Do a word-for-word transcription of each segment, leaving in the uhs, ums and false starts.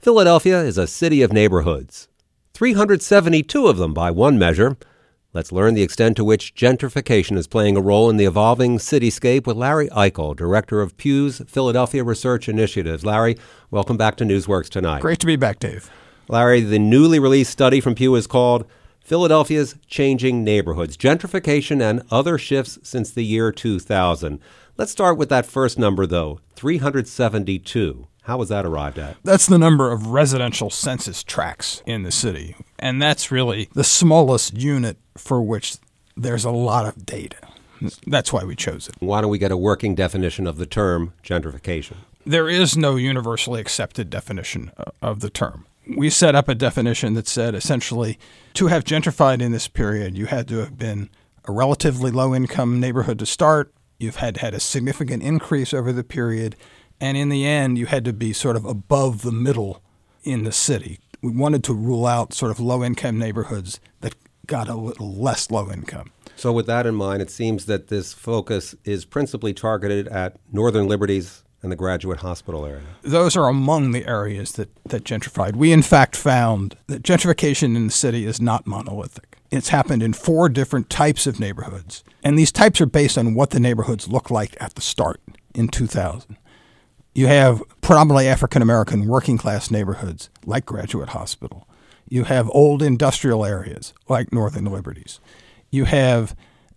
Philadelphia is a city of neighborhoods, three hundred seventy-two of them by one measure. Let's learn the extent to which gentrification is playing a role in the evolving cityscape with Larry Eichel, director of Pew's Philadelphia Research Initiatives. Larry, welcome back to Newsworks tonight. Great to be back, Dave. Larry, the newly released study from Pew is called Philadelphia's Changing Neighborhoods, Gentrification and Other Shifts Since the Year two thousand. Let's start with that first number, though, three hundred seventy-two. How was that arrived at? That's the number of residential census tracts in the city, and that's really the smallest unit for which there's a lot of data. That's why we chose it. Why don't we get a working definition of the term gentrification? There is no universally accepted definition of the term. We set up a definition that said essentially to have gentrified in this period, you had to have been a relatively low-income neighborhood to start, you've had had a significant increase over the period, and in the end, you had to be sort of above the middle in the city. We wanted to rule out sort of low-income neighborhoods that got a little less low income. So with that in mind, it seems that this focus is principally targeted at Northern Liberties and the Graduate Hospital area. Those are among the areas that, that gentrified. We, in fact, found that gentrification in the city is not monolithic. It's happened in four different types of neighborhoods, and these types are based on what the neighborhoods look like at the start in two thousand. You have predominantly African-American working-class neighborhoods like Graduate Hospital. You have old industrial areas like Northern Liberties. You have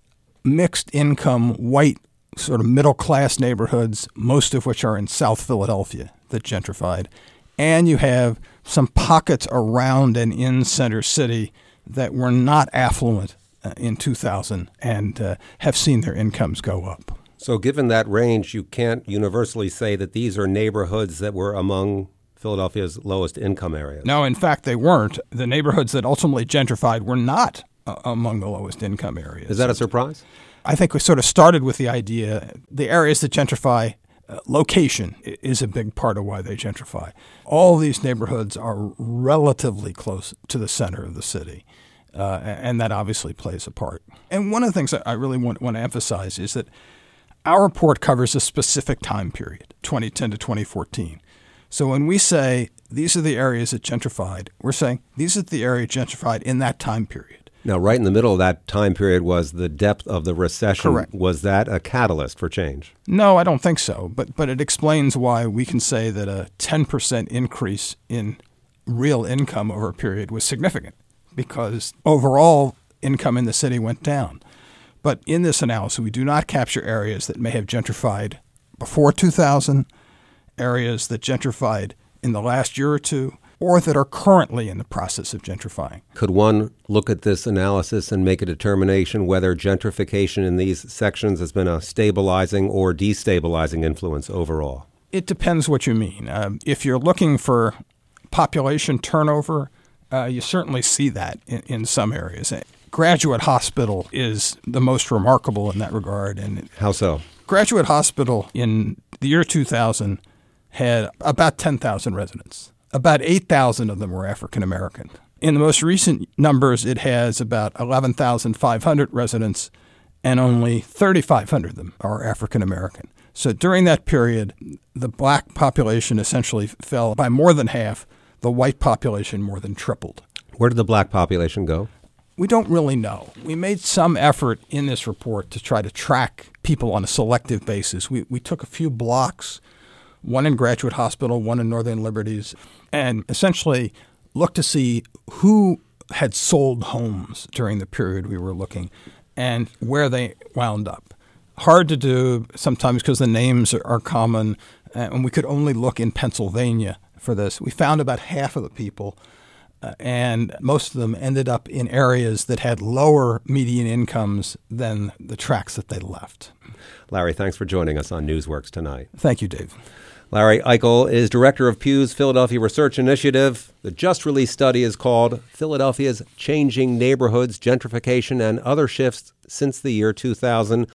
mixed-income, white, sort of middle-class neighborhoods, most of which are in South Philadelphia that gentrified. And you have some pockets around and in Center City that were not affluent uh, in two thousand and uh, have seen their incomes go up. So given that range, you can't universally say that these are neighborhoods that were among Philadelphia's lowest income areas. No, in fact, they weren't. The neighborhoods that ultimately gentrified were not uh, among the lowest income areas. Is that a surprise? I think we sort of started with the idea the areas that gentrify, uh, location is a big part of why they gentrify. All these neighborhoods are relatively close to the center of the city, uh, and that obviously plays a part. And one of the things that I really want, want to emphasize is that our report covers a specific time period, twenty ten to twenty fourteen. So when we say these are the areas that gentrified, we're saying these are the areas gentrified in that time period. Now, right in the middle of that time period was the depth of the recession. Correct. Was that a catalyst for change? No, I don't think so. But but it explains why we can say that a ten percent increase in real income over a period was significant, because overall income in the city went down. But in this analysis, we do not capture areas that may have gentrified before two thousand, areas that gentrified in the last year or two, or that are currently in the process of gentrifying. Could one look at this analysis and make a determination whether gentrification in these sections has been a stabilizing or destabilizing influence overall? It depends what you mean. Um, if you're looking for population turnover, uh, you certainly see that in, in some areas. Graduate Hospital is the most remarkable in that regard. And how so? Graduate Hospital in the year two thousand had about ten thousand residents. About eight thousand of them were African American. In the most recent numbers, it has about eleven thousand five hundred residents, and only three thousand five hundred of them are African American. So during that period, the black population essentially fell by more than half. The white population more than tripled. Where did the black population go? We don't really know. We made some effort in this report to try to track people on a selective basis. We we took a few blocks, one in Graduate Hospital, one in Northern Liberties, and essentially looked to see who had sold homes during the period we were looking and where they wound up. Hard to do sometimes because the names are common, and we could only look in Pennsylvania for this. We found about half of the people, uh, and most of them ended up in areas that had lower median incomes than the tracts that they left. Larry, thanks for joining us on Newsworks tonight. Thank you, Dave. Larry Eichel is director of Pew's Philadelphia Research Initiative. The just-released study is called Philadelphia's Changing Neighborhoods, Gentrification and Other Shifts Since the Year two thousand.